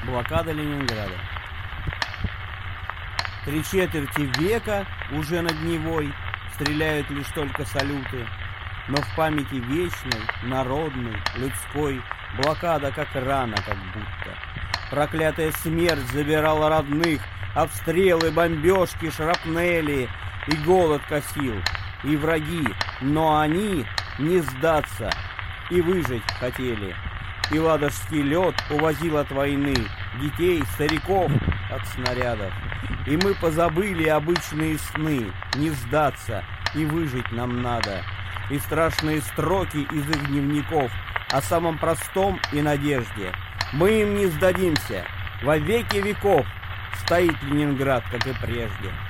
Блокада Ленинграда. 3/4 века уже над Невой стреляют лишь только салюты, но в памяти вечной, народной, людской блокада как рана, как будто. Проклятая смерть забирала родных, обстрелы, бомбежки, шрапнели, и голод косил, и враги, но они не сдаться и выжить хотели. И ладожский лед увозил от войны детей, стариков от снарядов. И мы позабыли обычные сны, не сдаться и выжить нам надо. И страшные строки из их дневников о самом простом и надежде. Мы им не сдадимся, во веки веков стоит Ленинград, как и прежде.